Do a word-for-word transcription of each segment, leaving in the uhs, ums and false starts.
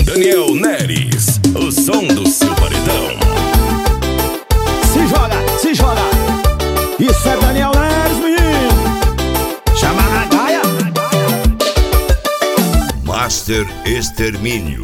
Daniel Neres, o som do seu paredão. Se joga, se joga. Isso é Daniel Neres, menino. Chama a Gaia. Master Extermínio.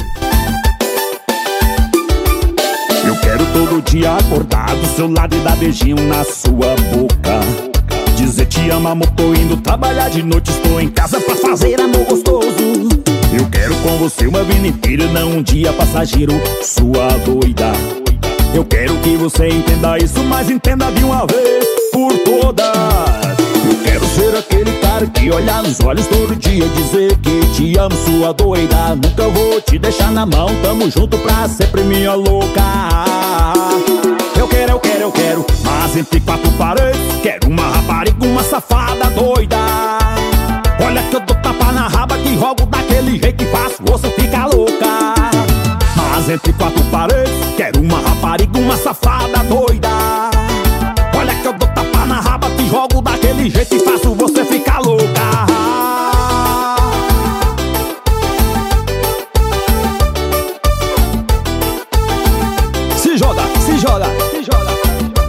Eu quero todo dia acordar do seu lado e dar beijinho na sua boca. Dizer te amo, amor, tô indo trabalhar de noite, estou em casa pra fazer amor gostoso. Eu quero com você uma vida inteira, não um dia passageiro, sua doida. Eu quero que você entenda isso, mas entenda de uma vez por todas. Eu quero ser aquele cara que olha nos olhos todo dia e dizer que te amo, sua doida. Nunca vou te deixar na mão, tamo junto pra sempre, minha louca. Eu quero, eu quero, eu quero, mas entre quatro paredes quero uma rapariga, uma safada doida. Olha que eu dou tapa na raba, que rogo daquele jeito que faço você ficar louca. Mas entre quatro paredes quero uma rapariga, uma safada doida. Olha que eu dou tapa na raba, que rogo daquele jeito que faço você ficar louca. Se joga, se joga, se joga.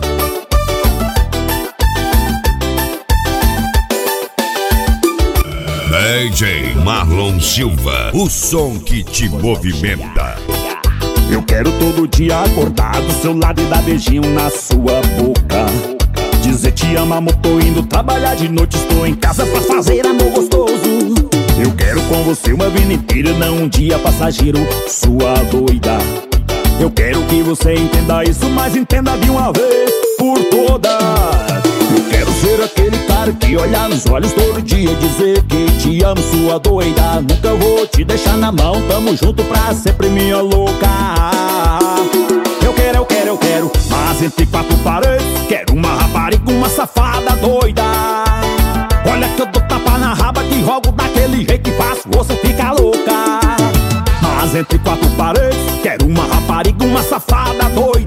D J Marlon Silva, o som que te movimenta. Eu quero todo dia acordar do seu lado e dar beijinho na sua boca. Dizer te amo, amor, tô indo trabalhar de noite, estou em casa pra fazer amor gostoso. Eu quero com você uma vida inteira, não um dia passageiro, sua doida. Eu quero que você entenda isso, mas entenda de uma vez por todas. Eu quero ser aquele cara que olha nos olhos todo dia e dizer que te amo, sua doida. Nunca vou te deixar na mão, tamo junto pra sempre, minha louca. Eu quero, eu quero, eu quero, mas entre quatro paredes quero uma rapariga, uma safada doida. Olha que eu dou tapa na raba, que rogo daquele jeito que faço você ficar louca. Mas entre quatro paredes quero uma rapariga, uma safada doida.